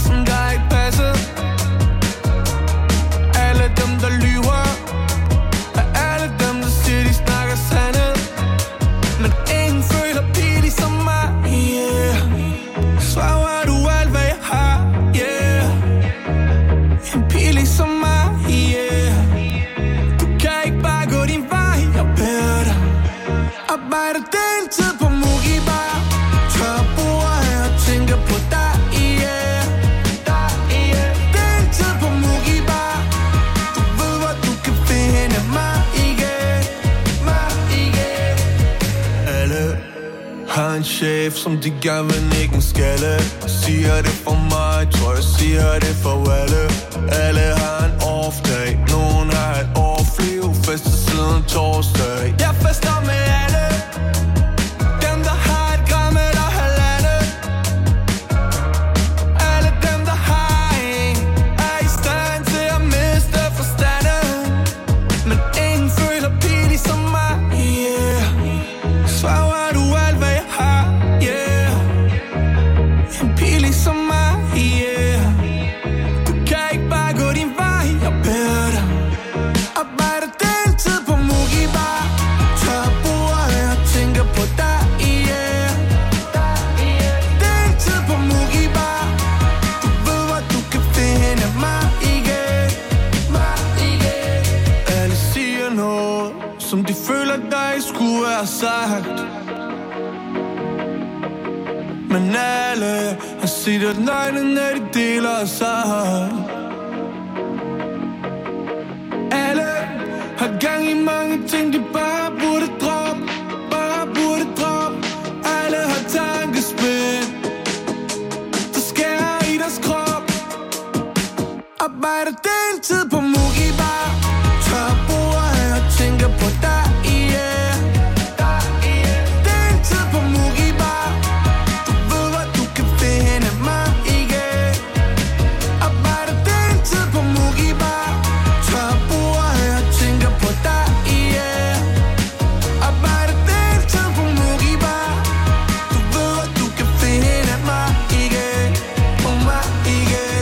som der ikke passer. Alle dem der lyver, og alle dem der siger de snakker sandhed. Men ingen føler pige som mig, yeah. Svarer du alt hvad jeg har, yeah. En pige ligesom mig, yeah. Du kan ikke bare gå din vej, jeg beder dig. Arbejder deltid på Mugi Bar. Tør bord her og tænker på dig, yeah. Deltid på Mugi Bar. Du ved hvor du kan finde mig igen. Alle har en chef, som de gerne vil nikke en skalle. Siger det for mig, tror jeg siger det for alle. Alle har en off-dag, nogen har et off-liv. Fester siden torsdag. Jeg fester med alle. Dem der har et gram eller halvandet. Alle dem der har en, er i stand til at miste forstanden. Men ingen føler pige som mig, yeah. Svarer du alt hvad jeg har, yeah. En pige som mig, yeah. Du kan ikke bare gå din vej, jeg beder dig. Arbejder deltid på Mugi Bar. Tør bord her og tænker på dig, yeah. Deltid på Mugi Bar. Du ved hvor du kan finde mig igen. Alle siger noget, som de føler dig skulle være sagt. Men alle har set at løgne, når de deler sig. Alle har gang i mange ting, de bare burde droppe. Alle har tankespind, der skærer i deres krop. Arbejder deltid på Mugi Bar. Tør bord her og tænker på dig, yeah. Deltid på Mugi Bar. Du ved hvor du kan finde mig igen. Arbejder deltid på Mugi Bar. Tør bord her og tænker på dig, yeah. Arbejder deltid på Mugi Bar. Du ved hvor du kan finde mig igen. På mig igen.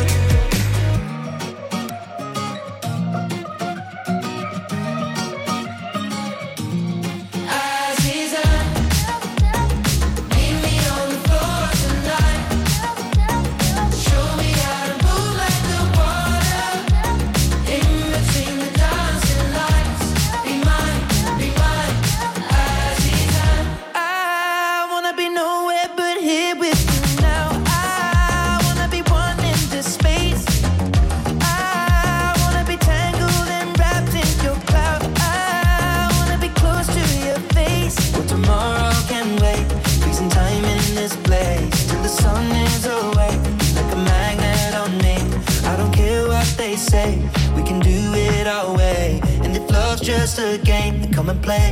Just a game, then come and play.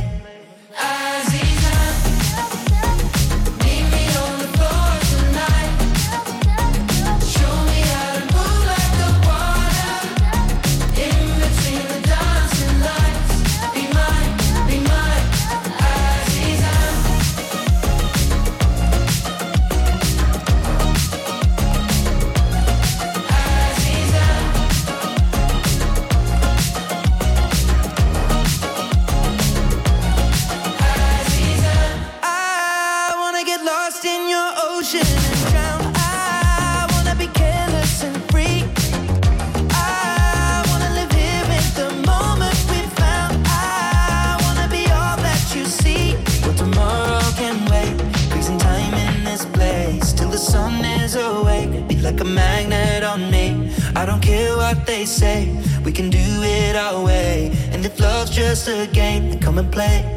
Like a magnet on me. I don't care what they say. We can do it our way. And if love's just a game, then come and play.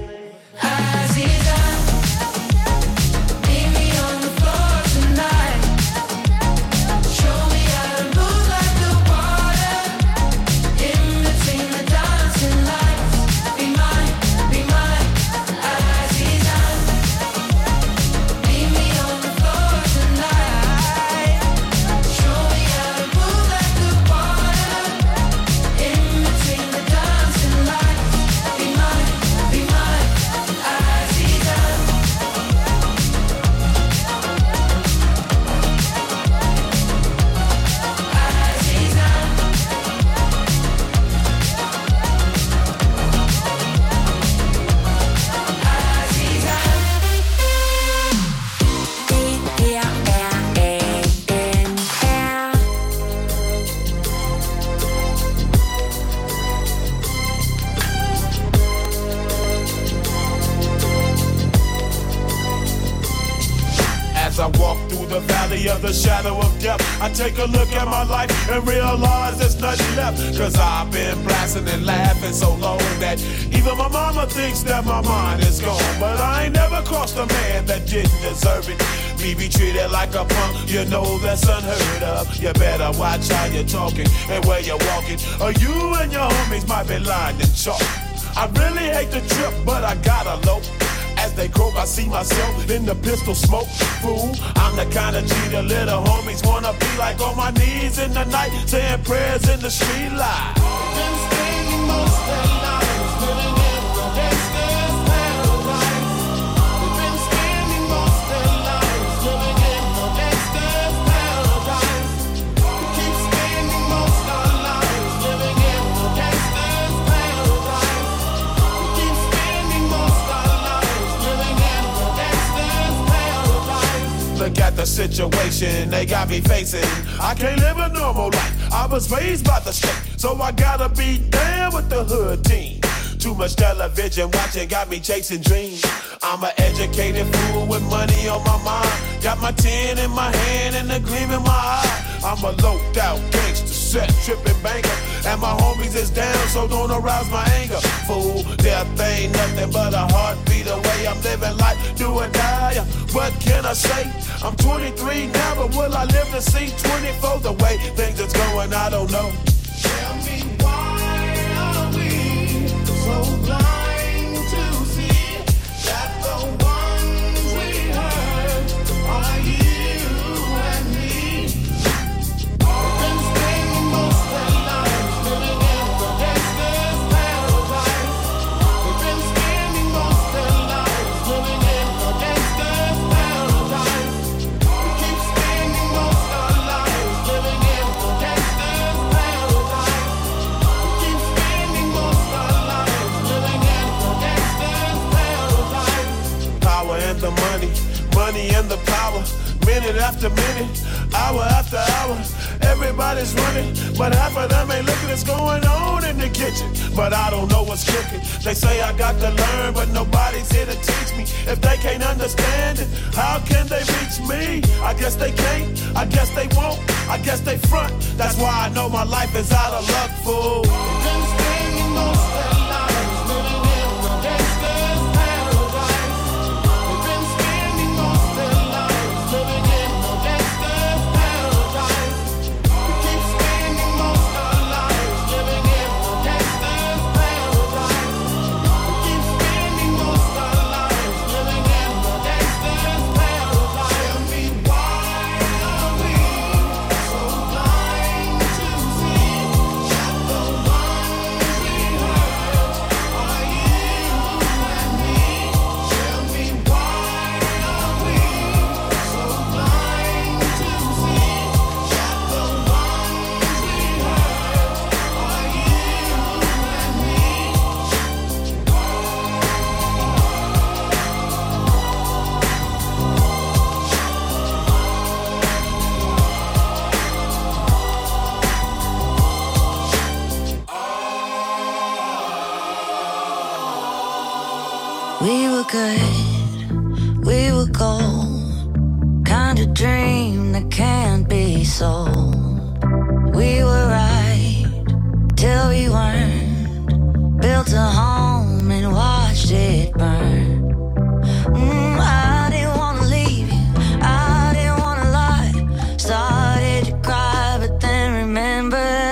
valley of the shadow of death, I take a look at my life and realize there's nothing left. Cause I've been blasting and laughing so long that even my mama thinks that my mind is gone. But I ain't never crossed a man that didn't deserve it. Me be treated like a punk, you know that's unheard of. You better watch how you're talking and where you're walking, or you and your homies might be lined in chalk. I really hate the trip, but I gotta low. As they croak, I see myself in the pistol smoke. Fool, I'm the kind of G the little homies wanna be like, on my knees in the night, saying prayers in the street light. Been spending most of their lives living in the gangster's paradise. They've been spending most of their lives living in the gangster's paradise. We keep spending most of our lives living in the gangster's paradise. We keep spending most of our lives living in the gangster's paradise. Look at the situation they got me facing. I can't live a normal life. I was raised by the state, so I gotta be down with the hood team. Too much television watching got me chasing dreams. I'm an educated fool with money on my mind. Got my 10 in my hand and a gleam in my eye. I'm a loped out gangster, set tripping banker, and my homies is down, so don't arouse my anger. Fool, death ain't nothing but a heartbeat away. I'm living life, do or die. What can I say? I'm 23 now, but will I live to see 24? The way things is going, I don't know. Tell me, why are we so blind to see that the ones we hurt are you and me? They've been spending most of their lives living in the gangster's paradise. They've been spending most of their lives living in the gangster's paradise. We keep spending most of our lives living in the gangster's paradise. We keep spending most of our lives living in the gangster's paradise. Power and the money, money and the power. Minute after minute, hour after hour, everybody's running, but half of them ain't looking what's going on in the kitchen. But I don't know what's cooking. They say I got to learn, but nobody's here to teach me. If they can't understand it, how can they reach me? I guess they can't, I guess they won't, I guess they front. That's why I know my life is out of luck, fool. They've been spending most of their lives living in the gangster's paradise. They've been spending most of their lives living in the gangster's paradise. We keep spending most of our lives living in the gangster's paradise. We keep spending most of our lives living in the gangster's paradise. Tell me, why are we so blind to see that the ones we hurt are you and me? Tell me, why are we so blind to see that the ones we hurt are We were good, we were gold, kind of dream that can't be sold. We were right till we weren't, built a home and watched it burn. I didn't wanna leave you, I didn't wanna lie. Started to cry, but then remembered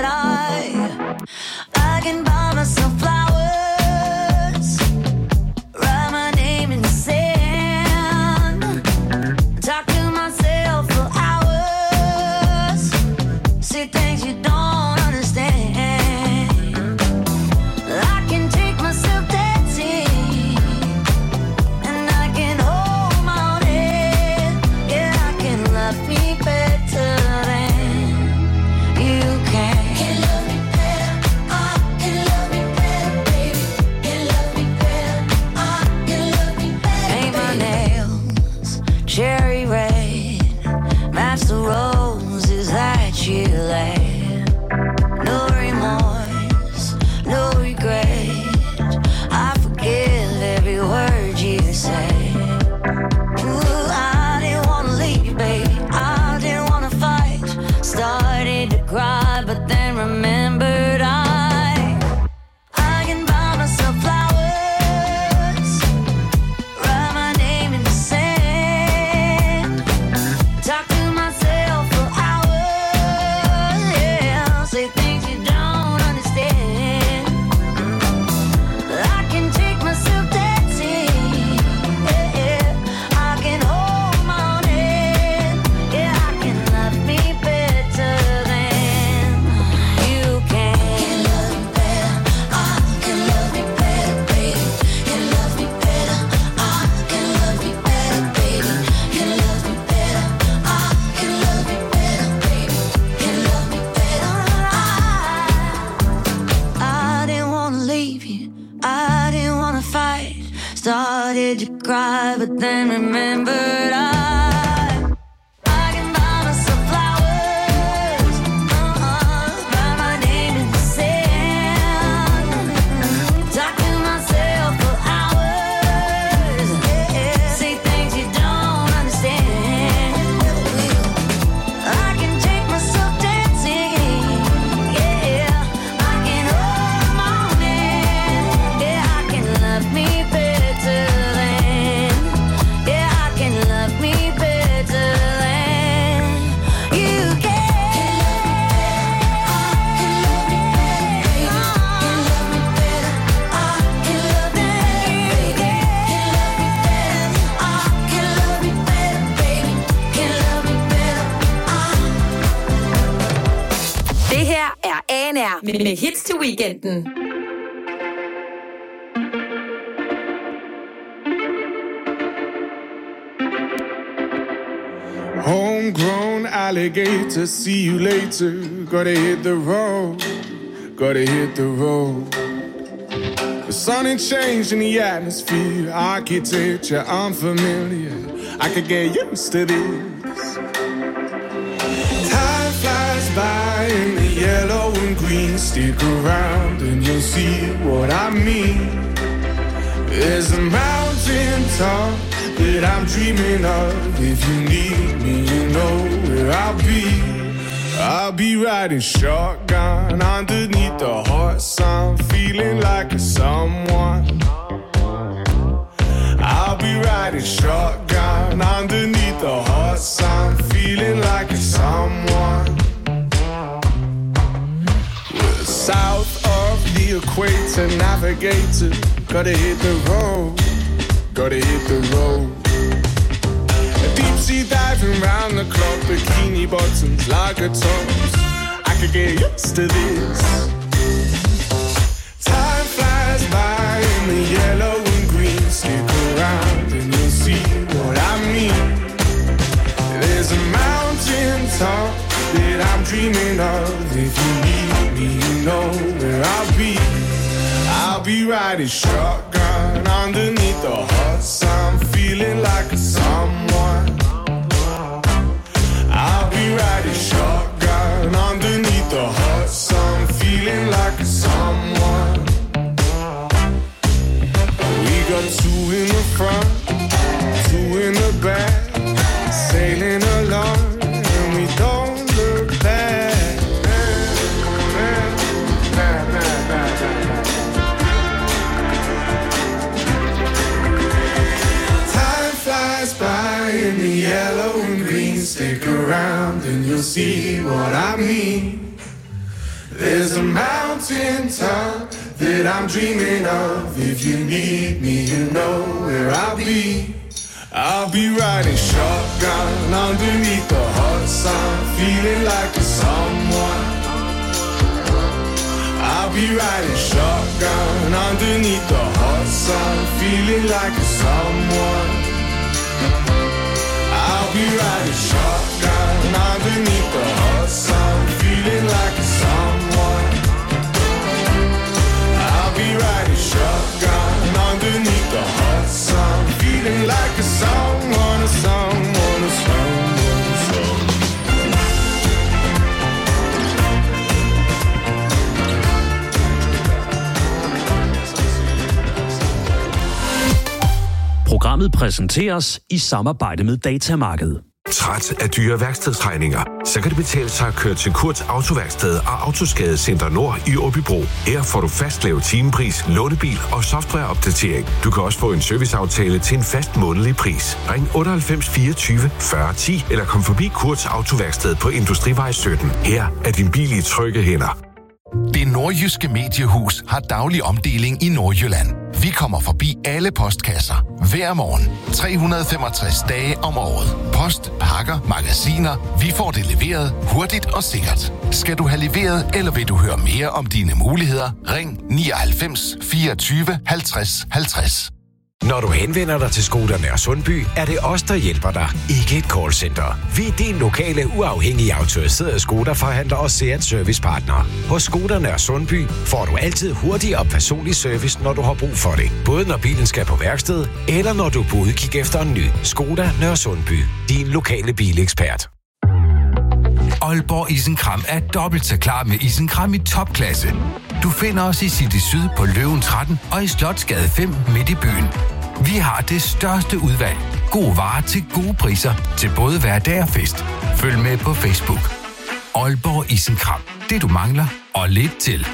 I can buy myself flowers, write my name in the sand, talk to myself for hours, see things you don't understand. I can take myself dancing, and I can hold my own head. Yeah, I can love me better than you can. Can love me better, I can love me better, baby. Can love me better, I can love me better. Paint my nails cherry red, match the roses that you laid. No remorse, no regret. I forgive every word you say. Ooh, I didn't wanna leave you, baby. I Started to cry, but then remembered I can buy myself flowers, write my name in the sand, talk to myself for hours, yeah, say things you don't understand. I can take myself dancing, yeah, I can hold my own hand, yeah, I can love me better than you can. Can love me better, I can love me better, baby. Can love me better, I can love me better, baby. Can love me better, I can love me better, baby. Can love me better, I didn't wanna leave you, I didn't wanna fight. Started to cry, but then remembered I can buy myself flowers, write my name in the sand, talk to myself for hours, yeah, say things you don't understand. I can take myself dancing, yeah, I can hold my own hand, yeah, I can love me better than, yeah, I can love me better than you can. Can love me better, I can love me better, I can love me better, baby. Can love me better, I Det her er ANR med hits til weekenden. Homegrown alligator, see you later. Gotta hit the road, gotta hit the road. The sun ain't changed in the atmosphere, architecture unfamiliar. I could get used to this. Time flies by in the yellow and green. Stick around and you'll see what I mean. There's a mountain top that I'm dreaming of. If you need me, you know where I'll be. I'll be riding shotgun underneath the hot sun, feeling like a someone. I'll be riding shotgun underneath the hot sun, feeling like a someone. We're south of the equator, navigator. Gotta hit the road, gotta hit the road. Deep sea diving round the clock, bikini bottoms, lager tops. I could get used to this. Time flies by in the yellow and green. Stick around and you'll see what I mean. There's a mountain top that I'm dreaming of. If you need me, you know where I'll be. I'll be riding shotgun underneath the hot sun, feeling like a someone. I'll be riding shotgun underneath the hot sun, feeling like a someone. We got two in the front, two in the back, sailing along, and we don't look back. By in the yellow and green. Stick around and you'll see what I mean. There's a mountain top that I'm dreaming of. If you need me, you know where I'll be. I'll be riding shotgun underneath the hot sun, feeling like a someone. I'll be riding shotgun underneath the hot sun, feeling like a someone. I'll be riding shotgun underneath the hot sun, feeling like a someone. I'll be riding shotgun underneath the hot sun, feeling like a someone, a someone, a someone, a someone. Programmet præsenteres i samarbejde med Datamarked. Træt af dyre værkstedsregninger? Så kan det betale sig at køre til Kurts Autoværksted og Autoskadecenter Nord i Åbybro. Her får du fast lav timepris, lånebil og softwareopdatering. Du kan også få en serviceaftale til en fast månedlig pris. Ring 98 24 40 10 eller kom forbi Kurts Autoværksted på Industrivej 17. Her er din bil i trygge hænder. Det nordjyske mediehus har daglig omdeling i Nordjylland. Vi kommer forbi alle postkasser hver morgen. 365 dage om året. Post, pakker, magasiner. Vi får det leveret hurtigt og sikkert. Skal du have leveret, eller vil du høre mere om dine muligheder? Ring 99 24 50 50. Når du henvender dig til Skoda Nørre Sundby, er det os, der hjælper dig, ikke et callcenter. Vi er din lokale, uafhængige autoriserede Skoda-forhandler og Seat Servicepartner. Hos Skoda Nørre Sundby får du altid hurtig og personlig service, når du har brug for det. Både når bilen skal på værksted, eller når du er på udkig efter en ny. Skoda Nørre Sundby, din lokale bilekspert. Aalborg Isenkram er dobbelt så klar med Isenkram i topklasse. Du finder os i City Syd på Løven 13 og i Slotsgade 5 midt i byen. Vi har det største udvalg. Gode varer til gode priser til både hverdag og fest. Følg med på Facebook. Aalborg Isenkram. Det du mangler og lidt til.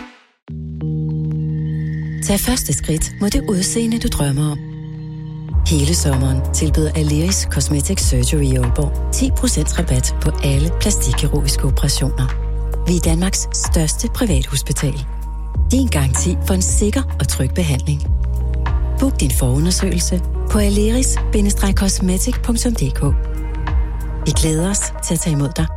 Tag første skridt mod det udseende, du drømmer om. Hele sommeren tilbyder Aleris Cosmetic Surgery i Aalborg 10% rabat på alle plastikkirurgiske operationer. Vi er Danmarks største privathospital. Din garanti for en sikker og tryg behandling. Book din forundersøgelse på aleris-cosmetic.dk. Vi glæder os til at tage imod dig.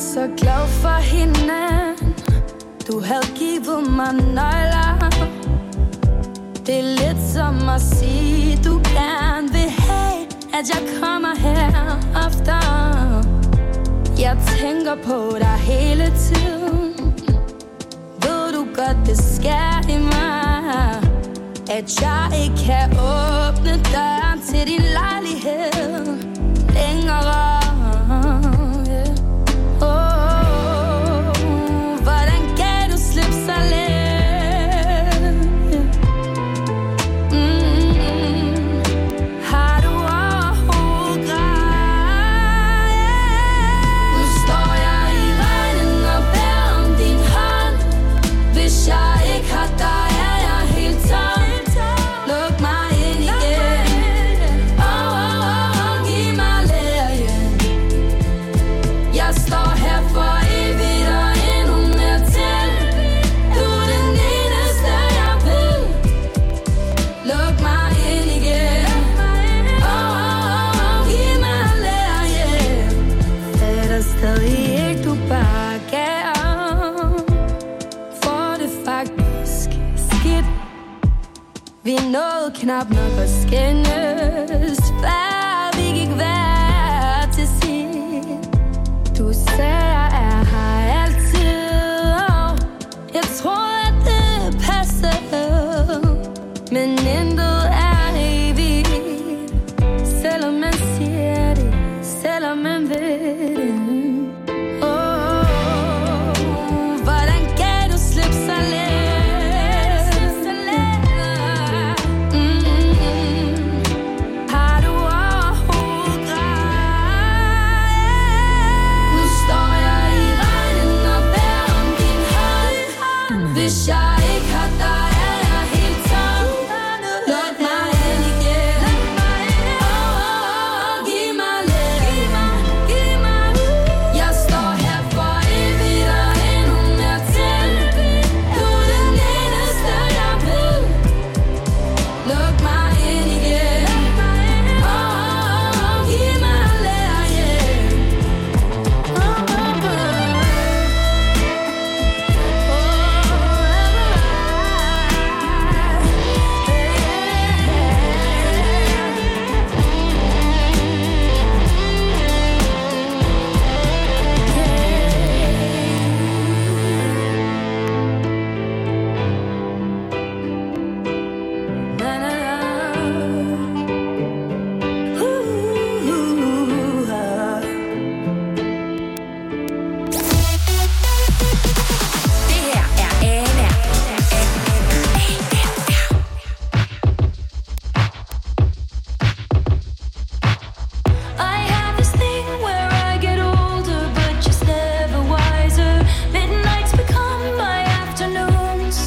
så glad for hinanden. Du havde givet mig nøgler. Det er lidt som at sige, du gerne vil have, at jeg kommer her oftere. Jeg tænker på dig hele tiden. Ved du godt, det sker i mig, at jeg ikke kan åbne døren til din lejlighed længere. Hvordan kan du slippe så let? Har du overhovedet grej? Nu står jeg i regnen og bærer om din hånd. Hvis jeg ikke har dig, er jeg helt tom. Luk mig ind igen. Giv mig lægen. Jeg står her for evigt og endnu mere til. Du er den eneste, jeg vil. Luk mig ind igen. Giv mig lægen. Fatter stadig ikke, du bare gav. For det faktisk skidt. Vi nåede knap nok at skændes, før vi gik hver til sit. Du sagde, jeg er her altid, og jeg troede, at det passede. Men intet er evigt, selvom man siger det, selvom man ved det. Hvordan kan du slippe så let? Har du overhovedet grej? Nu står jeg i regnen og bærer om din hånd. Hvis jeg ikke har dig, er jeg helt tom. Luk mig ind igen. Giv mig lægen. Jeg står her for evigt og endnu mere til. Du er den eneste, jeg vil. Luk mig ind igen. Giv mig lægen. Det her er Anna. I have this thing where I get older, but just never wiser. Midnights become my afternoons.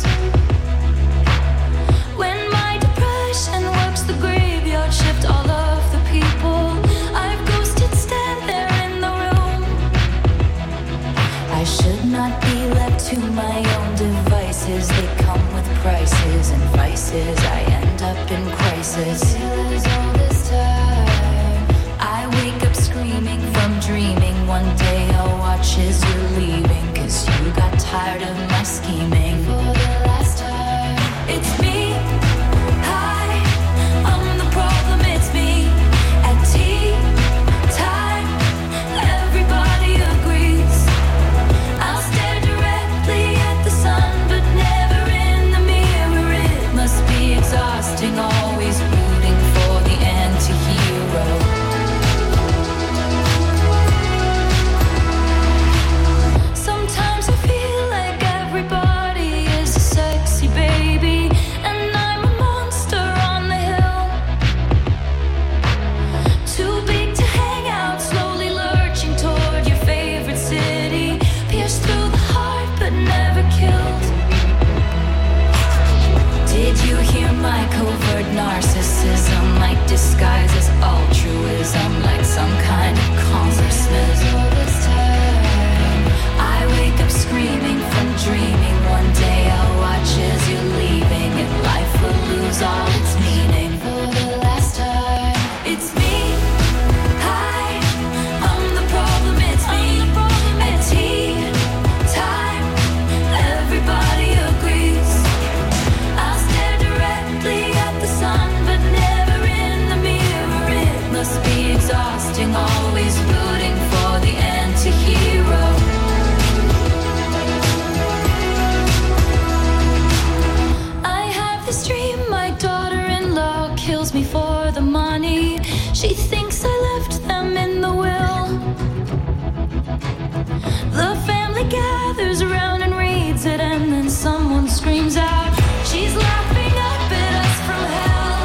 When my depression works the graveyard shift, all of the people I've ghosted stand there in the room. I should not be left to my own devices. They come with prices and vices. I end up in crisis. Till all this time, I wake up screaming from dreaming. One day I'll watch as you're leaving, 'cause you got tired of my scheming. For the last time, it's me. Hi, I'm the problem, it's me. At tea time, everybody agrees. I'll stare directly at the sun, but never in the mirror. It must be exhausting, always rooting for the anti-hero. Sometimes I feel like everybody is a sexy baby, and I'm a monster on the hill. Too big to hang out, slowly lurching toward your favorite city. Pierced through the heart, but never killed. Did you hear my covert narcissism? Like disguise as altruism, like some kind of consciousness. All this time, I wake up screaming from dreaming. One day I'll watch as you're leaving, and life will lose all its meaning. For the last time, it's me. Hi, I'm the problem, it's me. At gathers around and reads it, and then someone screams out, she's laughing up at us from hell.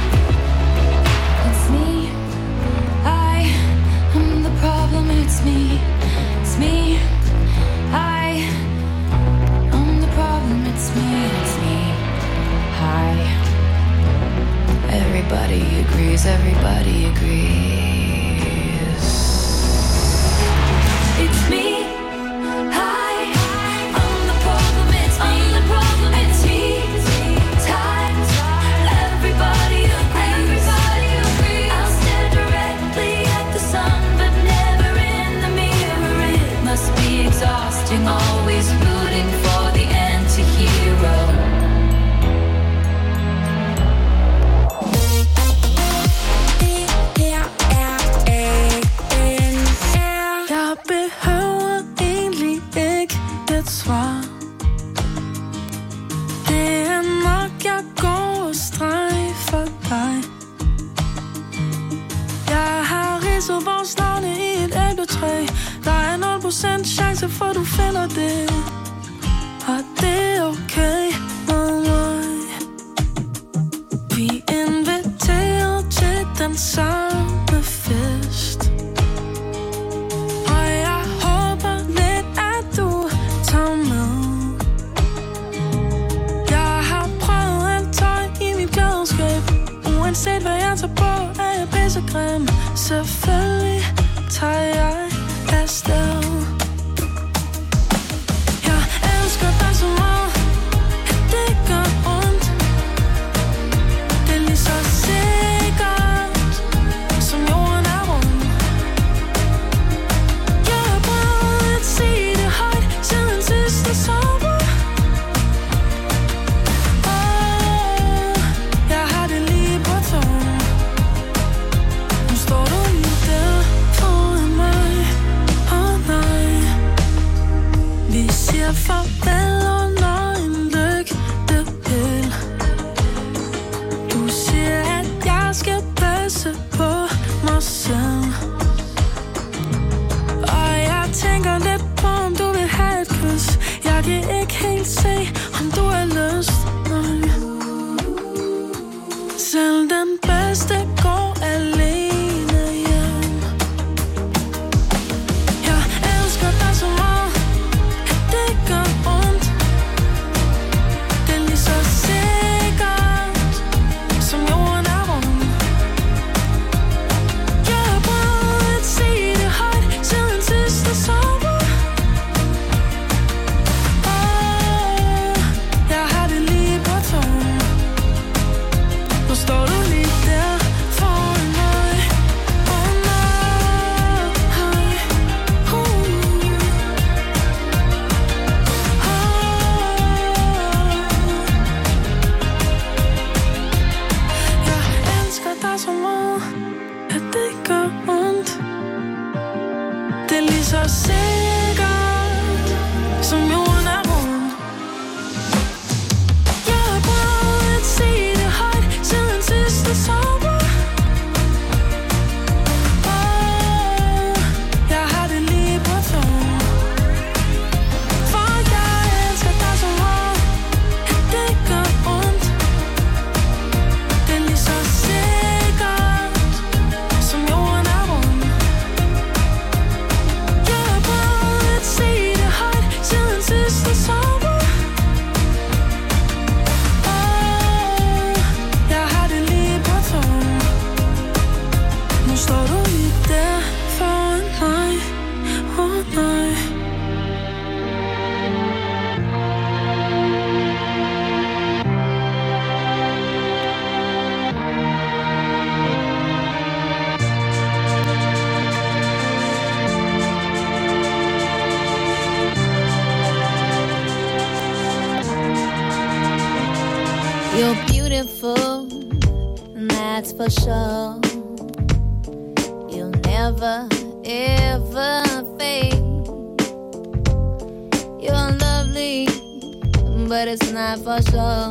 It's me, I am the problem. It's me, it's me, I am the problem. It's me, hi. Everybody agrees, everybody agrees. It's me, hi, I'm the problem. It's me, I'm the problem. It's me, time. Everybody agrees, I'll stare directly at the sun, but never in the mirror. It must be exhausting, always rooting for the anti-hero. Jeg behøver egentlig ikke et svar. Det er nok, jeg går og strejfer dig. Jeg har ridset vores navne i et æbletræ. Der er 0% chance for, du finder det. Og det er okay med mig. Vi er inviteret til den samme fest. Og jeg håber lidt, at du tager med. Jeg har prøvet alt tøj i mit klædeskab. Uanset hvad jeg tager på, er jeg pissegrim. Selvfølgelig tager jeg afsted. Jeg elsker dig så meget, at det gør ondt. Det er lige så sikkert, som jorden er rund. Jeg har prøvet at sige det højt siden sidste sommer. Jeg har det lige på tungen. Nu står du lige der foran mig. Nej, vi siger farvel under en lygtepæl. Du siger, at jeg skal passe på mig selv. Og jeg tænker lidt på, om du vil have et kys. Jeg kan ikke helt se, om du har lyst. Nej. Selv den bedste går alene hjem. Jeg elsker dig så meget, at det gør ondt. Det er lige så sikkert, som jorden er rund. Jeg har prøvet at sige det højt siden sidste sommer. Jeg har det lige på tungen. Nu står du lige der foran mig. Jeg elsker dig så meget, at det gør ondt. Det er lige så sikkert, som jorden er rund. Jeg har prøvet at sige det højt siden sidste sommer. Jeg har det lige på tungen. For jeg elsker dig så meget, at det gør ondt. Det er lige så sikkert, som jorden er rund. Jeg har prøvet at sige det højt siden sidste sommer. Jeg har det lige på tungen. Nu står du lige der foran mig. Nej. You're beautiful, and that's for sure. You'll never, ever fade. You're lovely, but it's not for sure.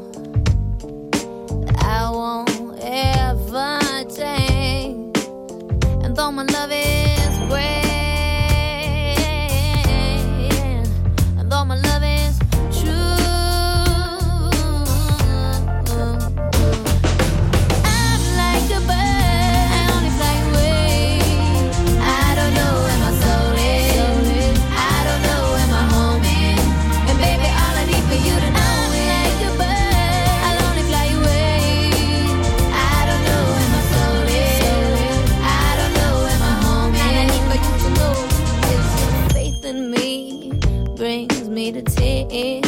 I won't ever change. And though my love is great, brings me to tears.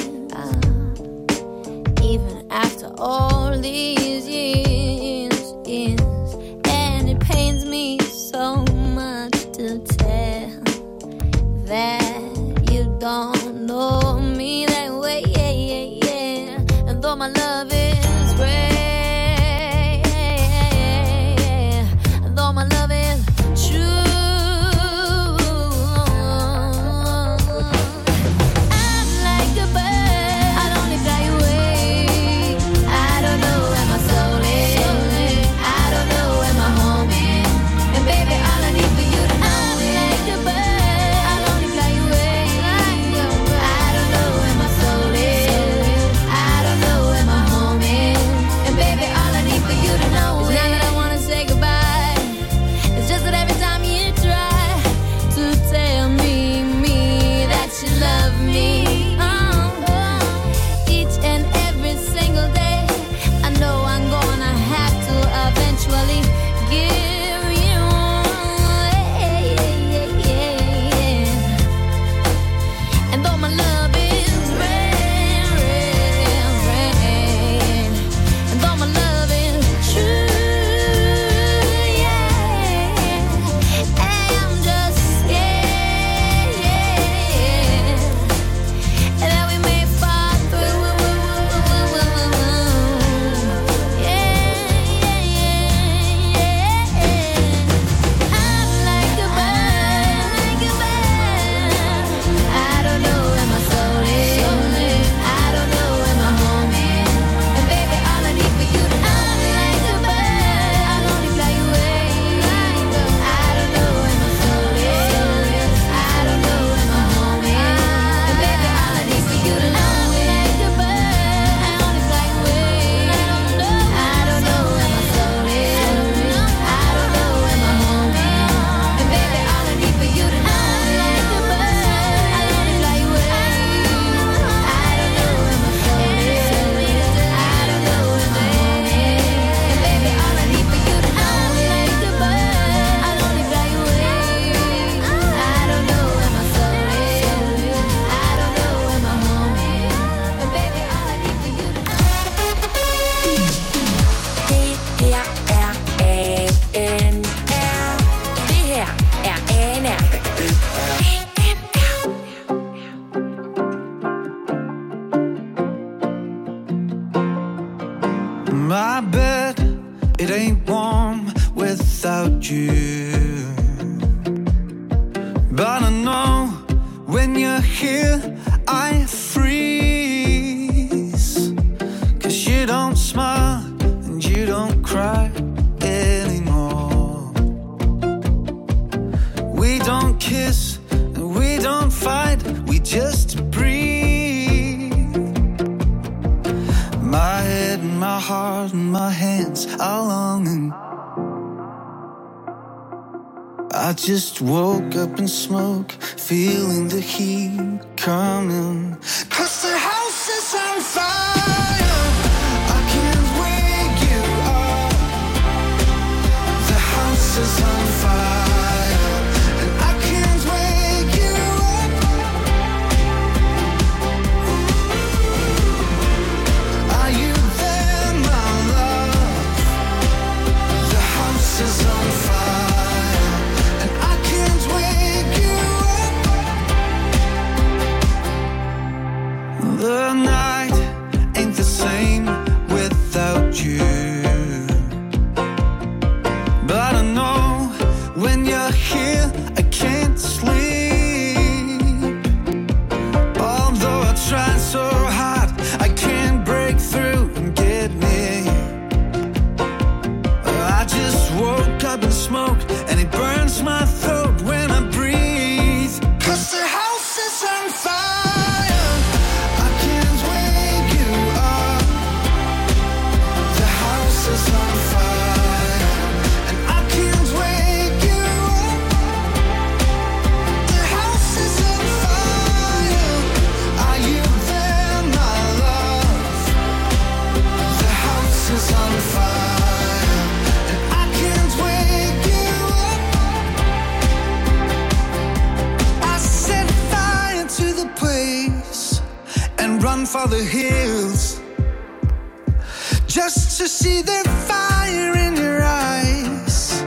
Even after all these years, and it pains me so much to tell that you don't know me that way, and though my love is rare, and though my love is true, I'm like a bird, I'd only fly away. I don't know where my soul is, I don't know where my home is, and baby, all I need for you to know is I'm like a bird, I'd only fly away. I don't know where my soul is, I don't know where my home is, and baby, all I need for you to know is not that I wanna say goodbye. It's just that every time you try to tell me that you love me, each and every single day, I know I'm gonna have to eventually give you and though my love is rare, and though my love is true, I'm just scared that we may fall through. I'm like a bird, I don't know where my soul is, I don't know where my home is, and baby, all I need for you to know is I'm like a bird, I'll only fly away. I don't know where my soul is, I don't know where my home is, and baby, all I need for you to know is I'm like a bird, I'll only fly away. I don't know where my soul is, I don't know where my home is, and baby, all I need for you to know is I'm like a bird, I'll only fly away. I don't know where my soul is, I don't know where my home is, and baby, all I need for you to know is I'm like a bird, I'll only fly away. I don't know where my soul is, I don't know where my home is, and baby, all I need for you to know. Det her er ANR. Det her er ANR. My bed, it ain't warm without you. But I know when you're here, I freeze. 'Cause you don't smile and you don't cry anymore. We don't kiss and we don't fight, we just breathe. My head and my heart and my hands are longing. I just woke up in smoke, feeling the heat coming. 'Cause the house is on fire, I can't wake you up. The house is on fire, and I can't wake you up. Are you there, my love? The house is on fire, and I can't wake you up. run for the hills, just to see the fire in your eyes.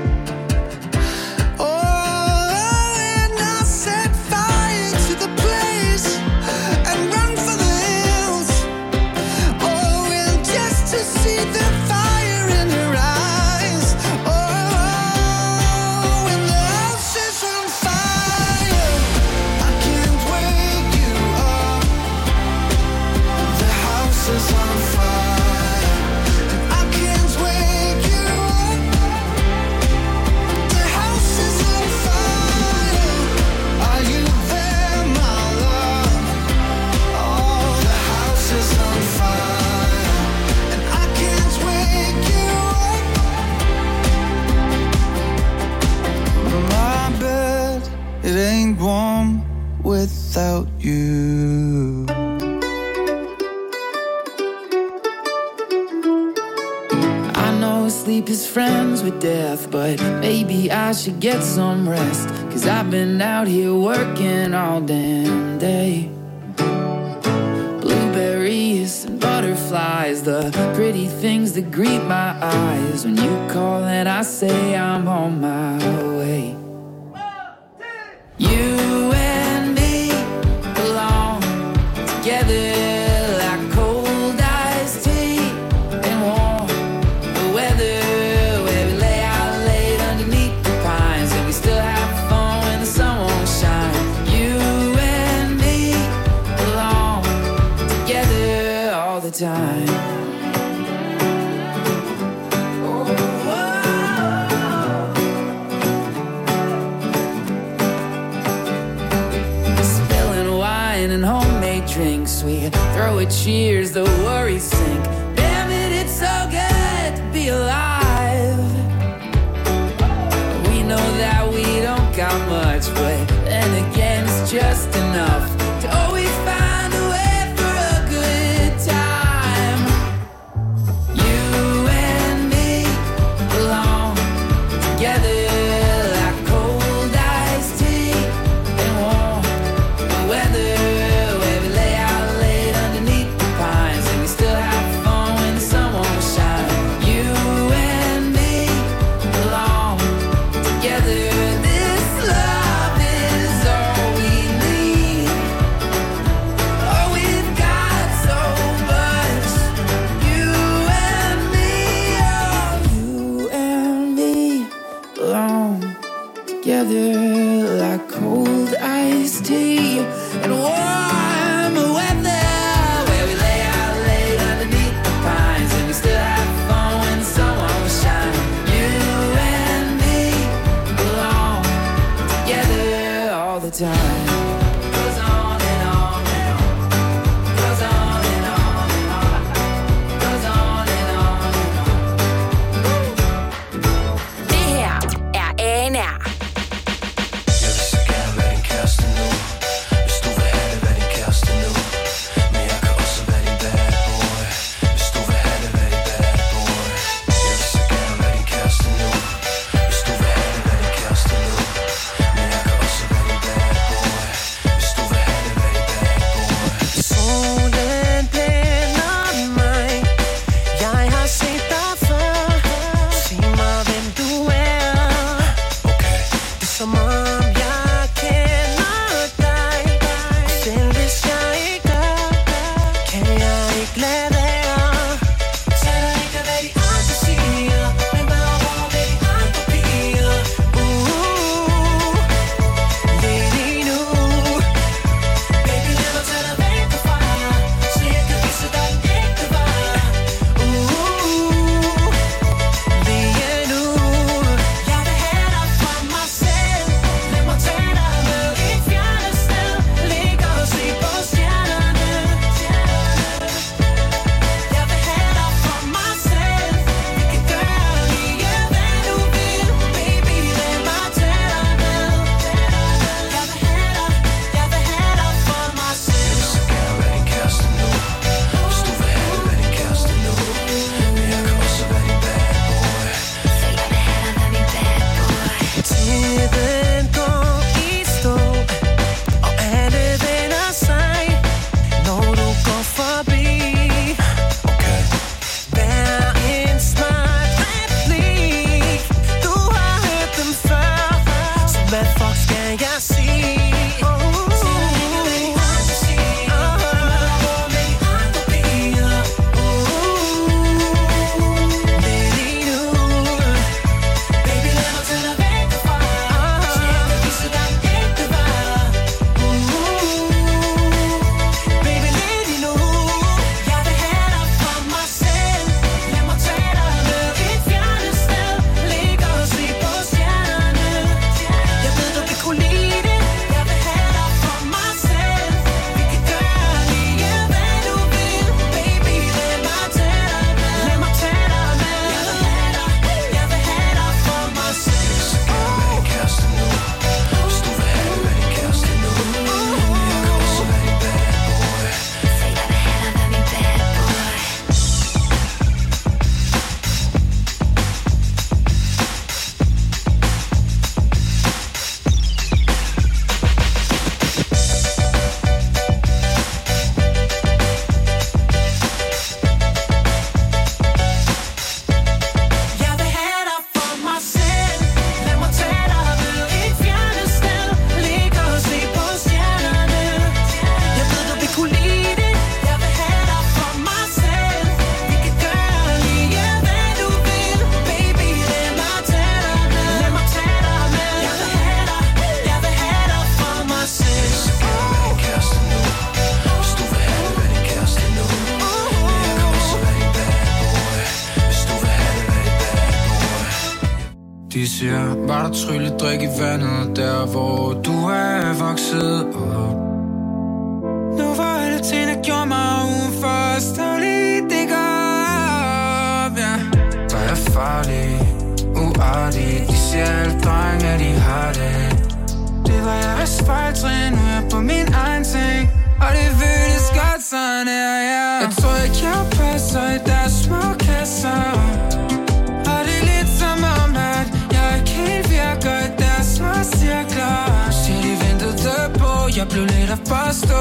Oh, and I'll set fire to the place and run for the hills. Oh, and just to see the fire in your eyes. Oh, when the house is on fire, I can't wake you up. The house is on fire, and I can't wake you up. The house is on fire. Are you there, my love? Oh, the house is on fire, and I can't wake you up. My bed, it ain't warm without you. I know sleep is friends with death, but maybe I should get some rest. 'Cause I've been out here working all damn day. Blueberries and butterflies, the pretty things that greet my eyes. When you call and I say I'm on my way. You and me belong together like cold iced tea and warm the weather, where we lay out late underneath the pines, and we still have fun when the sun won't shine. You and me belong together all the time. Spilling wine and homemade drinks, we throw a cheers, the worries sink. Damn it, it's so good to be alive. We know that we don't got much, but then again it's just enough to always find a way for a good time. You and me belong together like cold iced tea and warm the weather, where we lay out late underneath the pines, and we still have fun when the sun won't shine. You and me belong together. This love is all we need. Oh, we've got so much. You and me, oh, you and me belong together like cold iced tea and warm weather, where we lay out late underneath the pines, and we still have fun when the sun won't shine. You and me belong together all the time. Goes on and on and on. Goes on and on and on. Goes on and on and on. Det her er ANR. siger, var der trylledrik i vandet, der hvor du er vokset op. Nu var alle ting, der gjorde mig udenfor, stavligt det går op, ja. Var jeg farlig, uartig, de siger alle drenge, at de har det. Det var jeg ved spejltrin, nu er jeg på min egen ting, og det føles godt sådan her, ja. Jeg tror ikke, jeg passer i deres små kasser, og det er lidt som om, at jeg ikke helt virker i deres små cirkler. Siger de ventede på, jeg blev lidt at forstå.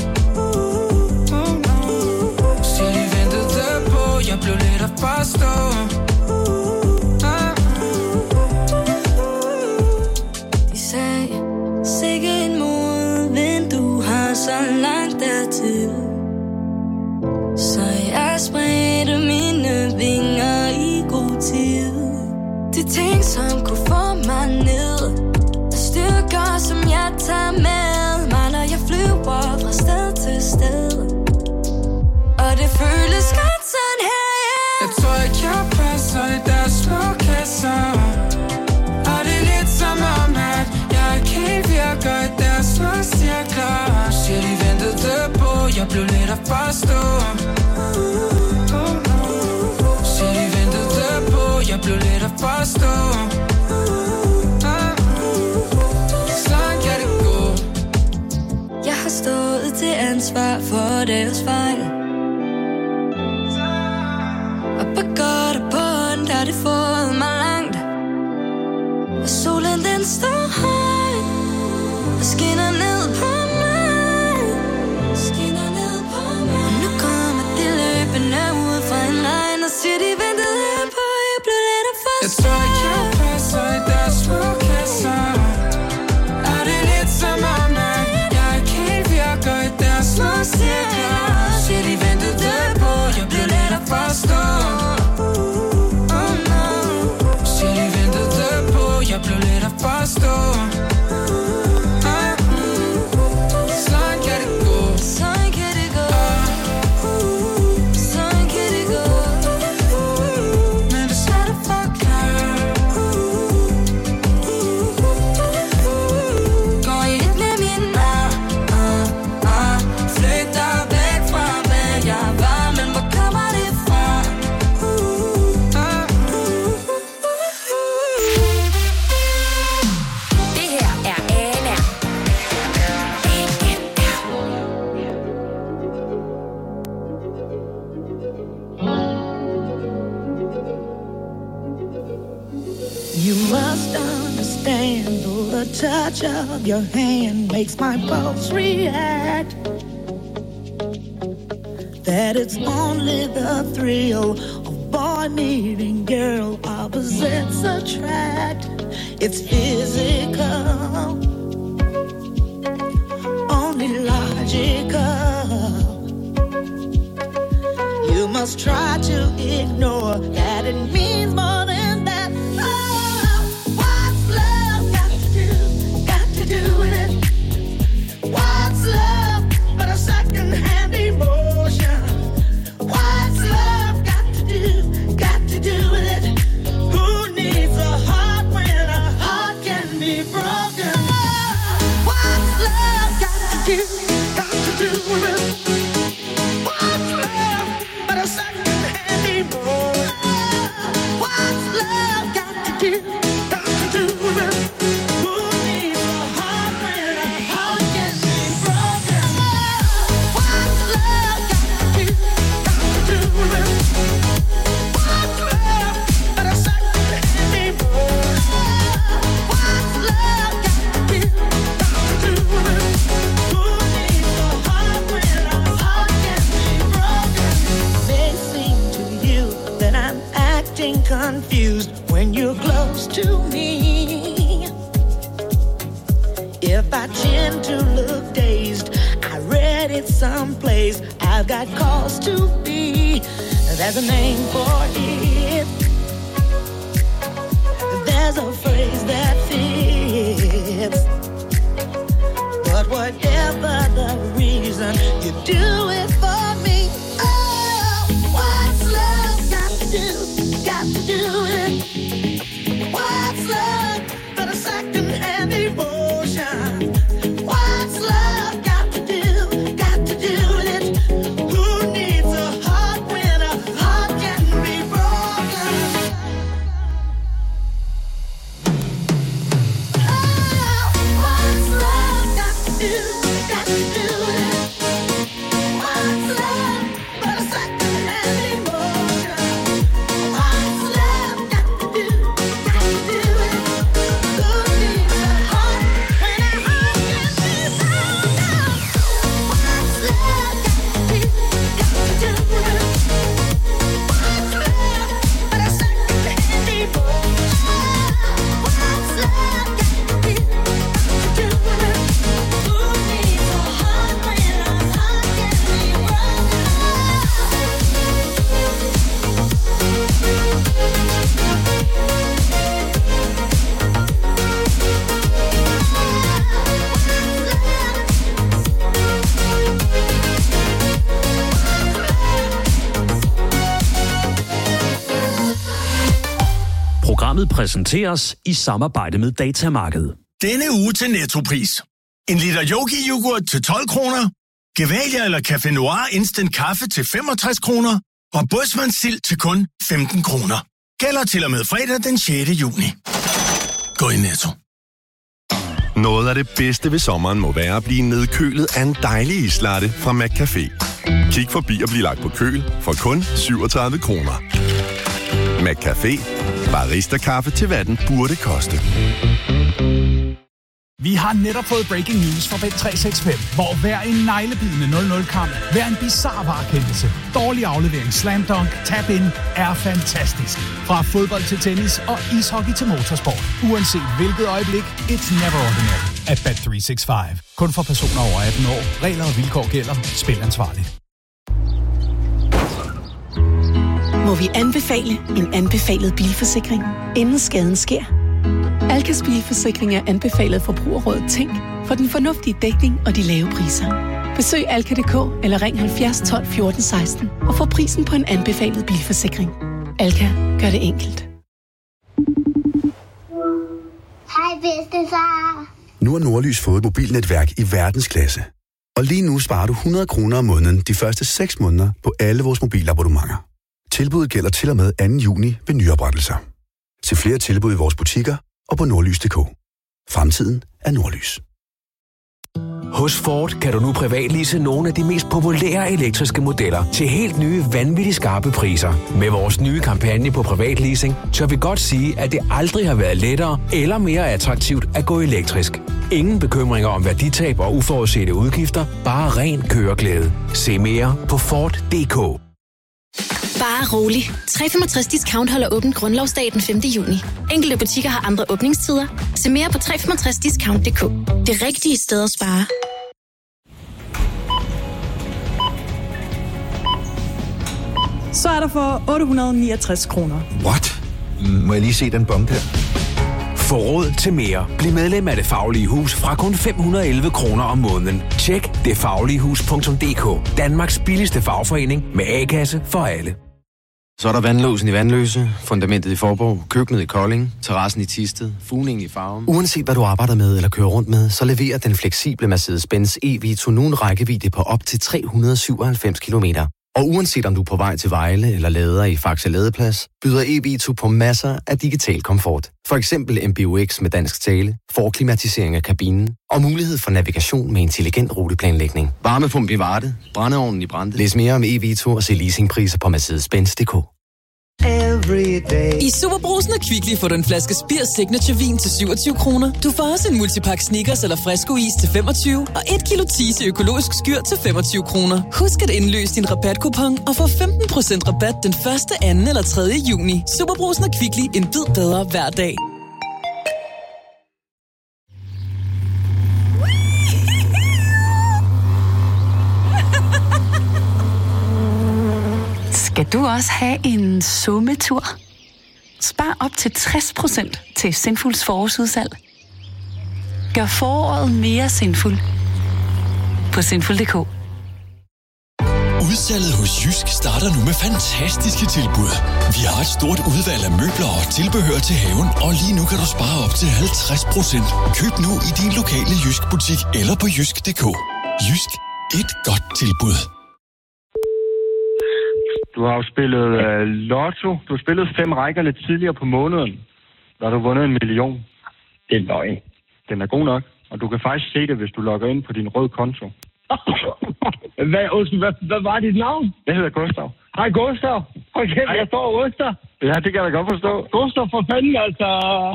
Siger de ventede på, jeg blev lidt at forstå. De sagde, sikke en modvind, du har så langt dertil. Så jeg spredte mine vinger i god tid. De ting, som kunne få mig ned, styrker, som jeg tager med mig, når jeg flyver fra sted til sted. Og det føles godt sådan her, yeah. Jeg tror ikke, jeg passer i deres små kasser, og det er lidt som om, at jeg ikke helt virker i deres små cirkler. Siger de ventede på, jeg blev lidt at forstå. Siger de ventede på, jeg blev lidt at forstå. Sådan kan det gå. Jeg har stået til ansvar for deres fejl, og på godt og på ondt har det fået mig langt. Og solen den står højt og skinner ned på mig, skinner ned på mig. Og nu kommer de løbende ud fra en regn og siger de ventede på, jeg blev lidt af forstå. Jeg tror ikke, jeg passer i deres små kasser, og det er lidt som om, at jeg ikke helt virker i deres små cirkler. Siger de ventede på, jeg blev lidt at forstå. Siger de ventede på, jeg blev lidt at forstå. Sådan kan det gå. Sådan kan det gå. Sådan kan det gå. Men det er svært at forklare. Går I lidt med min flygter væk fra, hvad jeg var, men hvor kommer det fra? Det her er ANR. You must understand, though the touch of your hand makes my pulse react, that it's only the thrill of boy meeting girl, opposites attract. It's physical, only logical. You must try to ignore that it means more than that. Oh, what's love got to do with it? What's love but a second-hand emotion? What's love got to do with it? Who needs a heart when a heart can be broken? What's love got to do with it? What's love but a second-hand emotion? What's love got to do with it? Who needs a heart when a heart can be broken? What's love got to do with it? What's love but a second-hand emotion? What's love got to do with it? Who needs a heart when a heart can be broken? It may seem to you that I'm acting confused when you're close to me. If I tend to look dazed, I read it someplace. I've got cause to be. There's a name for it. There's a phrase that fits. But whatever the reason, you do it for me. Oh, what's love got to do with it? What's love Programmet præsenteres i samarbejde med Datamarkedet. Denne uge til Nettopris. En liter Yogi-yoghurt til 12 kroner. Gevalia eller Café Noir Instant Kaffe til 65 kroner. Og Bådsmands sild til kun 15 kroner. Gælder til og med fredag den 6. juni. Gå i Netto. Noget af det bedste ved sommeren må være at blive nedkølet af en dejlig islatte fra McCafé. Kig forbi og bliv lagt på køl for kun 37 kroner. McCafé. Barista-kaffe til hvad den burde koste. Vi har netop fået breaking news fra Bet365, hvor hver en neglebidende 0-0-kamp, hver en bizarre varekendelse, dårlig aflevering, slam dunk, tap-in er fantastisk. Fra fodbold til tennis og ishockey til motorsport. Uanset hvilket øjeblik, it's never ordinary at Bet365. Kun for personer over 18 år. Regler og vilkår gælder. Spil ansvarligt. Må vi anbefale en anbefalet bilforsikring, inden skaden sker? Alkas bilforsikring er anbefalet Forbrugerrådet Tænk for den fornuftige dækning og de lave priser. Besøg alka.dk eller ring 70 12 14 16 og få prisen på en anbefalet bilforsikring. Alka gør det enkelt. Hej bedstefar. Nu har Nordlys fået et mobilnetværk i verdensklasse. Og lige nu sparer du 100 kroner om måneden de første 6 måneder på alle vores mobilabonnementer. Tilbuddet gælder til og med 2. juni ved nyoprettelser. Se flere tilbud i vores butikker og på nordlys.dk. Fremtiden er Nordlys. Hos Ford kan du nu privatlease nogle af de mest populære elektriske modeller til helt nye, vanvittigt skarpe priser. Med vores nye kampagne på privatleasing, tør vi godt sige, at det aldrig har været lettere eller mere attraktivt at gå elektrisk. Ingen bekymringer om værditab og uforudsete udgifter, bare ren køreglæde. Se mere på Ford.dk. Bare rolig. 365 Discount holder åbent grundlovsdag den 5. juni. Enkelte butikker har andre åbningstider. Se mere på 365discount.dk. Det rigtige sted at spare. Så er der for 869 kroner. What? Må jeg lige se den bombe der? Få råd til mere. Bliv medlem af Det Faglige Hus fra kun 511 kroner om måneden. Tjek detfagligehus.dk. Danmarks billigste fagforening med A-kasse for alle. Så er der vandlåsen i Vandløse, fundamentet i Forborg, køkkenet i Kolding, terrassen i Thisted, fugningen i Farum. Uanset hvad du arbejder med eller kører rundt med, så leverer den fleksible Mercedes-Benz e-Vito nu en rækkevidde på op til 397 kilometer. Og uanset om du er på vej til Vejle eller lader i Faxe Ladeplads, byder e-Vito på masser af digital komfort. For eksempel MBUX med dansk tale, forklimatisering af kabinen og mulighed for navigation med intelligent ruteplanlægning. Varmepumpe i Varde, brændeovnen i Brande. Læs mere om e-Vito og se leasingpriser på Mercedes-Benz.dk. I Superbrugsen og Kvickly får du en flaske Spir Signature Vin til 27 kroner. Du får også en multipack Snickers eller Fresco-is til 25 og 1 kilo Tise økologisk skyr til 25 kroner. Husk at indløse din rabatkupon og få 15% rabat den 1., 2. eller 3. juni. Superbrugsen og Kvickly, en bid bedre hver dag. Skal du også have en sommetur? Spar op til 60% til Sinfuls forårsudsalg. Gør foråret mere sinful på sinful.dk. Udsalget hos Jysk starter nu med fantastiske tilbud. Vi har et stort udvalg af møbler og tilbehør til haven, og lige nu kan du spare op til 50%. Køb nu i din lokale Jysk-butik eller på jysk.dk. Jysk. Et godt tilbud. Du har jo spillet lotto. Du har spillet 5 rækker lidt tidligere på måneden. Der har du vundet 1 million. Det er løgn. Den er god nok. Og du kan faktisk se det, hvis du logger ind på din rød konto. Hvad var dit navn? Jeg hedder Gustav. Hej Gustav. Okay, jeg står Gustav. Ja, det kan jeg da godt forstå. Gustav, for fanden, altså.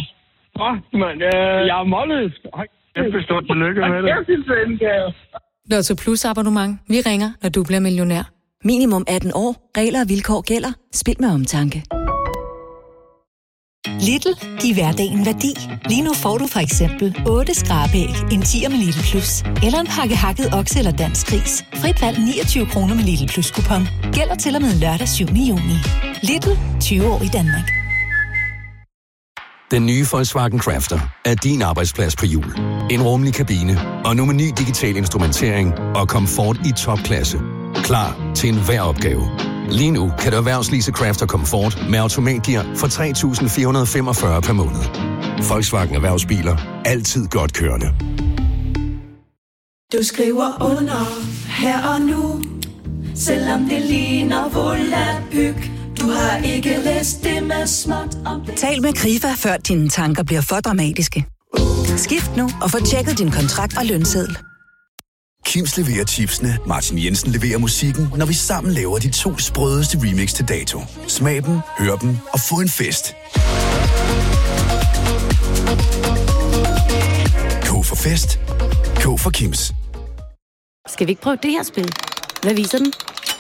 Jeg er målløs. Kæmpe stort tillykke med det. Lotto Plus abonnement. Vi ringer, når du bliver millionær. Minimum 18 år. Regler og vilkår gælder. Spil med omtanke. Lidl, giv hverdagen værdi. Lige nu får du for eksempel 8 skrabæg, en 10'er med Lidl Plus. Eller en pakke hakket okse eller dansk gris. Frit valg 29 kroner med Lidl Plus kupon. Gælder til og med lørdag 7. juni. Lidl, 20 år i Danmark. Den nye Volkswagen Crafter er din arbejdsplads på hjul. En rummelig kabine og nu med ny digital instrumentering og komfort i topklasse. Klar til enhver opgave. Lige nu kan du erhvervslease Crafter Comfort med automatgear for 3.445 per måned. Volkswagen Erhvervsbiler. Altid godt kørende. Du skriver under her og nu, selvom det ligner volapyk. Du har ikke læst det med småt om det. Tal med Krifa, før dine tanker bliver for dramatiske. Skift nu og få tjekket din kontrakt og lønseddel. Kims leverer chipsene, Martin Jensen leverer musikken, når vi sammen laver de 2 sprødeste remix til dato. Smag dem, hør dem og få en fest. K for fest. K for Kims. Skal vi ikke prøve det her spil? Hvad viser den?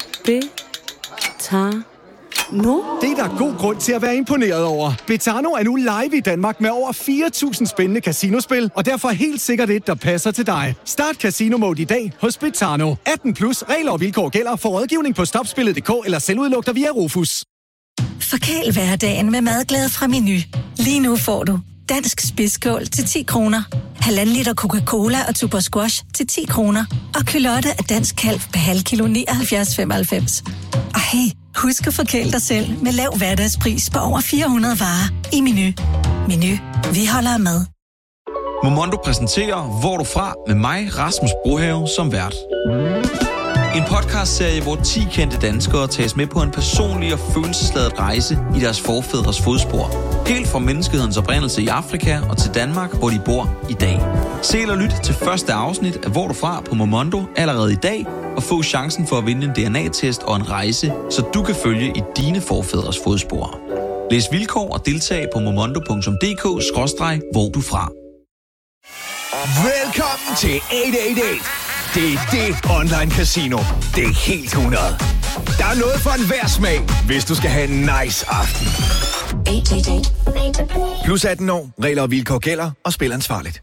No? Det er der god grund til at være imponeret over. Betano er nu live i Danmark med over 4.000 spændende casinospil, og derfor helt sikkert et, der passer til dig. Start Casino Mode i dag hos Betano. 18 plus regler og vilkår gælder for rådgivning på stopspillet.dk eller selvudlugter via Rufus. Forkæl hverdagen med madglæde fra Menu. Lige nu får du dansk spidskål til 10 kroner, 1,5 liter Coca-Cola og Tuborg Squash til 10 kroner, og kylotte af dansk kalv per halv kilo 79,95. Og hey, husk at forkæle dig selv med lav hverdagspris på over 400 varer i Menu. Menu. Vi holder af mad. Momondo præsenterer Hvor du fra med mig, Rasmus Brohave, som vært. En podcastserie, hvor 10 kendte danskere tages med på en personlig og følelsesladet rejse i deres forfædres fodspor. Helt fra menneskehedens oprindelse i Afrika og til Danmark, hvor de bor i dag. Se eller lyt til første afsnit af Hvor du fra på Momondo allerede i dag, og få chancen for at vinde en DNA-test og en rejse, så du kan følge i dine forfædres fodspor. Læs vilkår og deltag på momondo.dk/hvor du fra. Velkommen til 888. Det er det online casino. Det er helt 100. Der er noget for enhver smag, hvis du skal have en nice aften. 888. Plus 18 år. Regler og vilkår gælder, og spil ansvarligt.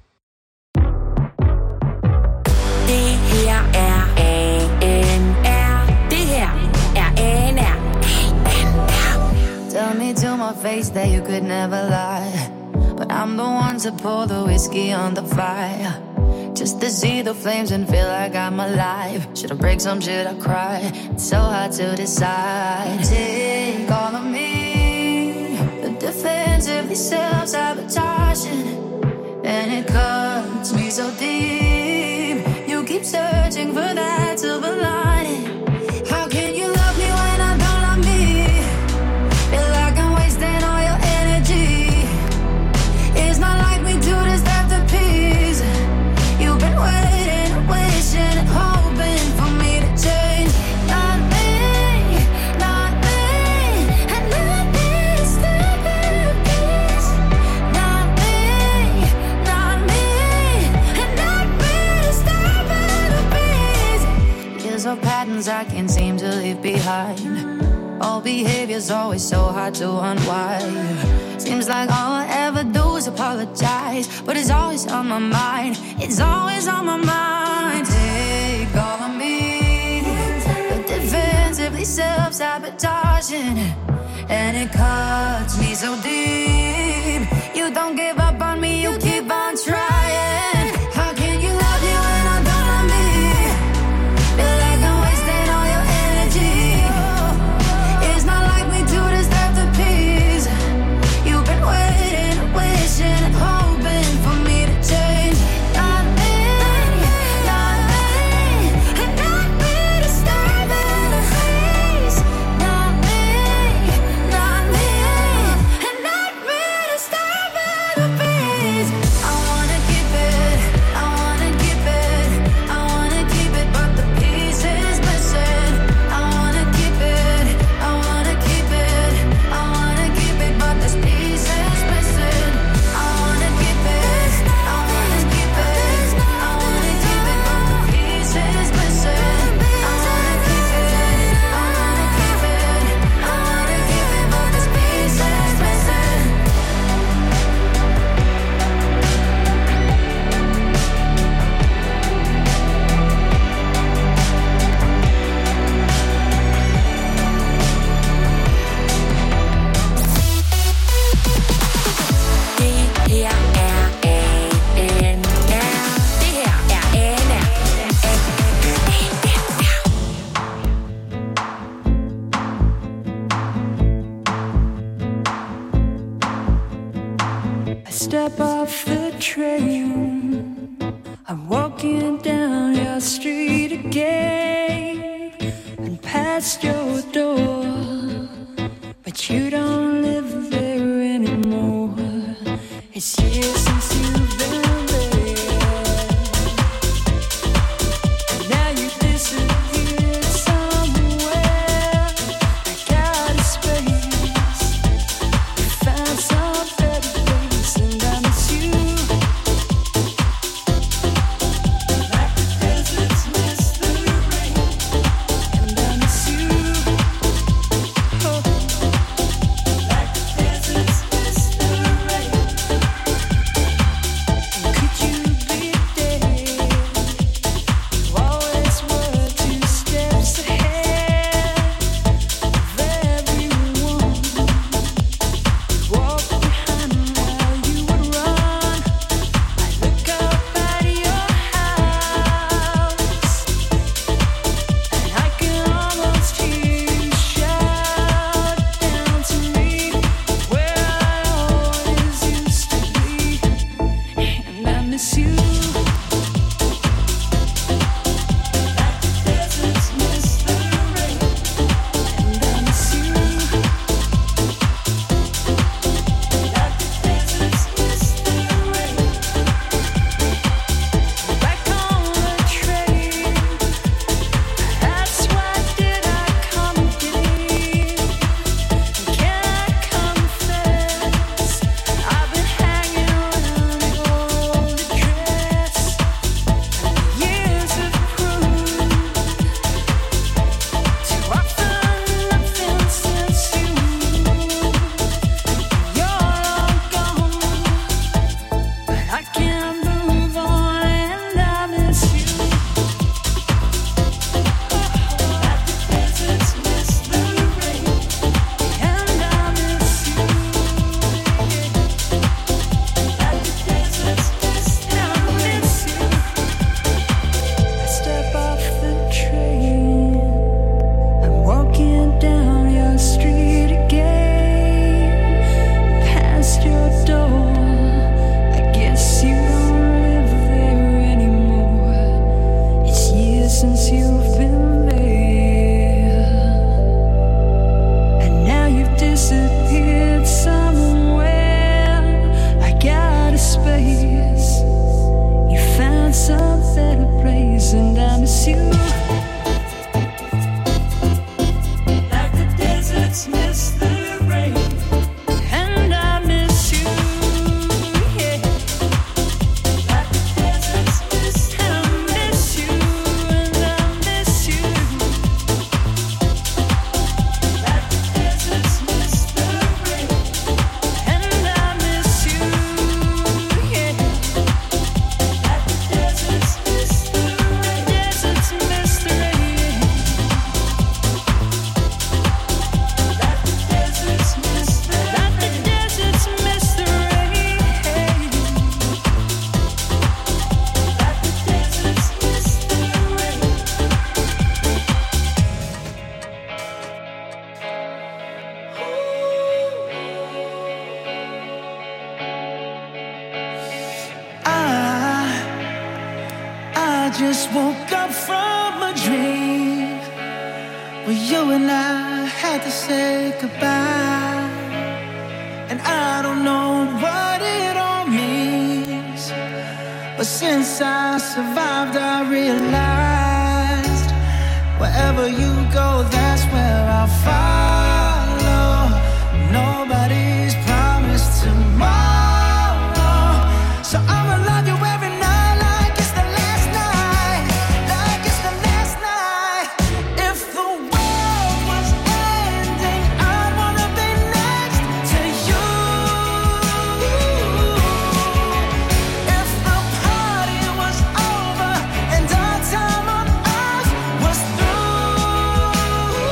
Det her er ANR. Det her er ANR. Tell me to my face that you could never lie, but I'm the one to pour the whiskey on the fire, just to see the flames and feel like I'm alive. Should I break some, should I cry? It's so hard to decide. Take all of me, the defensively self-sabotaging, and it cuts me so deep. You keep searching for that silver lining. How can you love me when I don't love me? Feel like I'm wasting all your energy. It's not like we do this after peace. You've been waiting and wishing and hoping for me to change. Not me, not me, and not me to step in peace. Not me, not me, and not me to step in peace. Kills of patterns I can't seem to leave behind. All behavior's always so hard to unwind. Seems like all I ever do is apologize, but it's always on my mind. It's always on my mind. Take all of me, the defensively self-sabotaging, and it cuts me so deep. You don't give up on me, you keep on trying. How can you love me when I don't love me? Feel like I'm wasting all your energy. It's not like we do this after peace. You've been waiting, wishing and hoping for me to change. Not me, not me, step off the train, I'm walking down your street again and past your door, but you don't live there anymore. It's years since you've been there, and now you disappeared somewhere. I got a space, found some better place, and I miss you. Like the deserts miss the rain, and I miss you. Oh, like the deserts miss the rain. And could you be there? You always were 2 steps ahead of everyone. Walk behind while you would run. I look up at your house, and I can almost hear you shout down to me where I always used to be, and I miss you. Like the deserts miss the rain, and I miss you. Like the deserts miss the rain. Back on the train, that's why did I come here? Can I confess? I've been hanging around your old address, and the years have proved to offer nothing since you moved. You're long gone, but I can't move on, and I miss you. Like the deserts miss the rain, and I miss you. Like the deserts miss the rain, I miss you. I step off the train, I'm walking down your street again, past your door. I guess you don't live there anymore. It's years since you've been there, and now you've disappeared somewhere. I got a space, you found some better place, and I miss you. Like the deserts miss the rain, and I miss you. Yeah. Like the deserts miss the rain, I miss you, and I miss you. Like the deserts miss the rain, and I miss you. Yeah. Like the deserts miss the rain, deserts miss the rain. Like the deserts miss the rain, like the deserts miss the rain. Like the deserts miss the rain. I just woke up from a dream where you and I had to say goodbye, and I don't know what it all means, but since I survived I realized wherever you go, that's where I'll follow. Nobody's promised tomorrow, so I'ma love you every night like it's the last night, like it's the last night. If the world was ending, I'd wanna be next to you. If the party was over and our time on earth was through,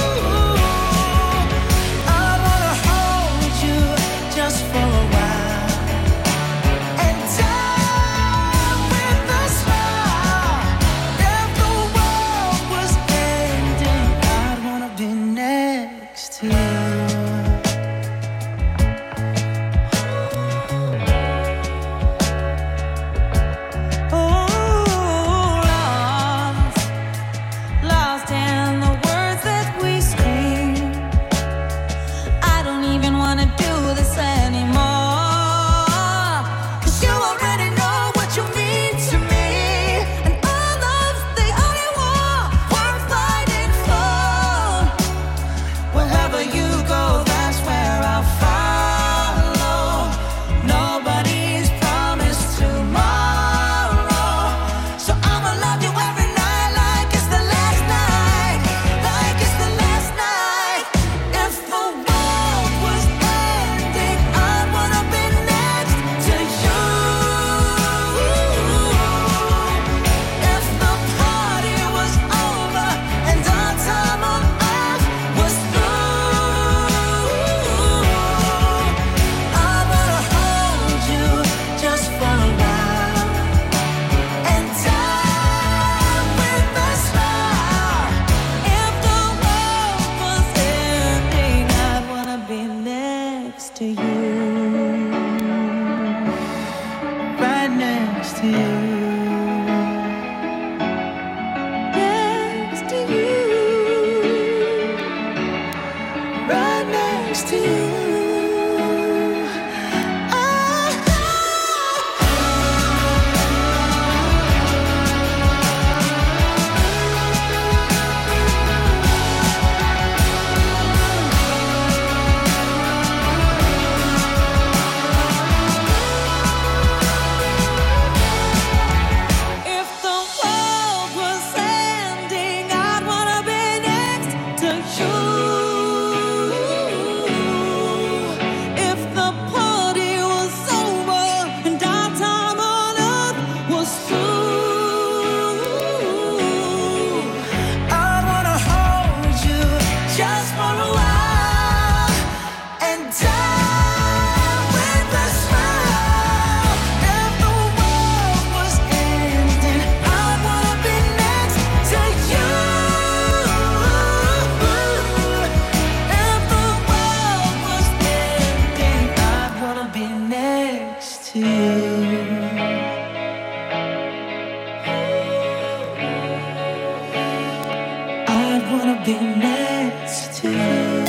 wanna be next to you.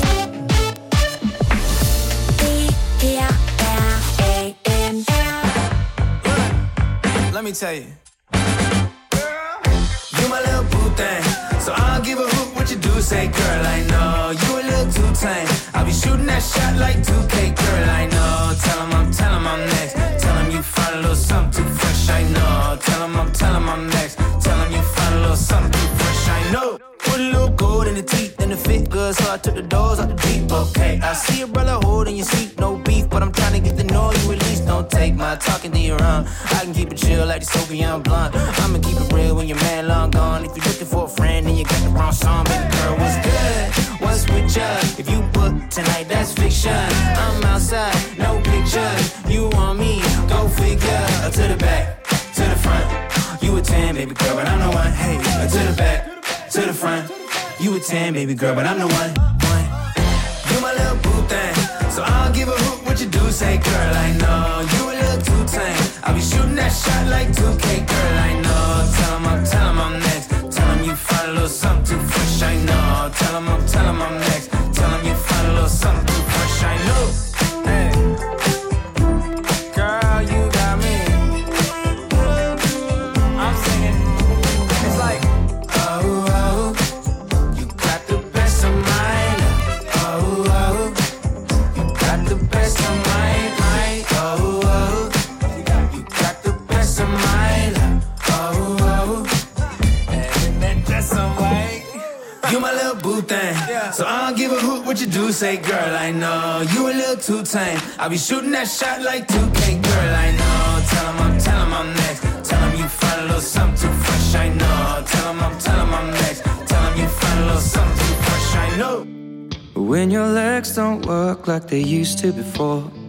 Let me tell you, you my little boo thing, so I don't give a hoot what you do. Say, girl, I know you a little too tame. I'll be shooting that shot like 2K, girl, I know. Tell him I'm next. Tell him you find a little something too fresh, I know. Tell him I'm next. Tell him you find a little something too fresh, I know. Put a little gold in the teeth and the fit good, so I took the doors out the deep. Okay, I see a brother holding your seat, no beef, but I'm trying to get to know you at least. Don't take my talking to your own. I can keep it chill like the Soviet blunt. I'ma keep it real when your man long gone. If you're looking for a friend and you got the wrong song, baby girl, what's good? What's with ya? If you book tonight, that's fiction. I'm outside, no pictures. You want me? Go figure. To the back, to the front. You a 10, baby girl, but I'm the one. Hey, to the back, to the front. You a 10, baby girl, but I'm the one. You my little boo thing, so I don't give a hoot what you do. Say, girl, I know you a little too tame. I'll be shooting that shot like 2K, girl, I know. Tell him I'm next. Tell him you find a little something too fresh, I know. Tell him I'm next. Tell him you find a little something too fresh, I know. Hey, girl, you got me. I'm singing. It's like, oh, oh, you got the best of mine. Oh, oh, you got the best of mine. Oh, oh, you got the best of mine. Oh, oh, and then just some way. You my little boo thing, so I don't give a hoot what you do. Say, girl, I know you a little too tame. I'll be shooting that shot like 2K, girl, I know. Tell him I'm next. Tell him you find a little something too fresh, I know. Tell him I'm next. Tell him you find a little something too fresh, I know. When your legs don't work like they used to before,